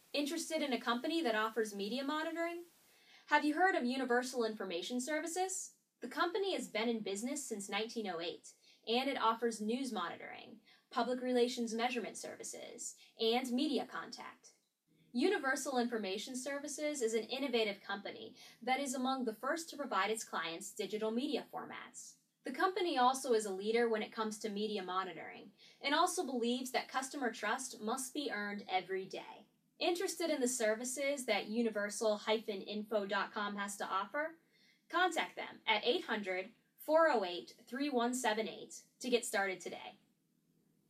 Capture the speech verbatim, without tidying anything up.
Interested in a company that offers media monitoring? Have you heard of Universal Information Services? The company has been in business since nineteen oh eight, and it offers news monitoring, public relations measurement services, and media contact. Universal Information Services is an innovative company that is among the first to provide its clients digital media formats. The company also is a leader when it comes to media monitoring, and also believes that customer trust must be earned every day. Interested in the services that universal dash info dot com has to offer? Contact them at eight hundred, four oh eight, three one seven eight to get started today.